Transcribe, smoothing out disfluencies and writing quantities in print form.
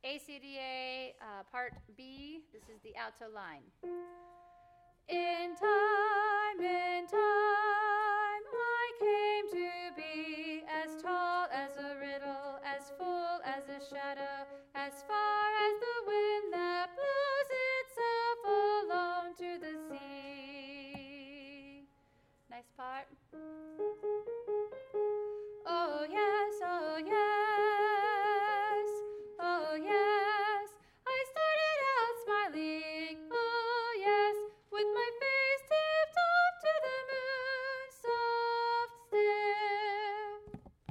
ACDA Part B. This is the alto line. In time,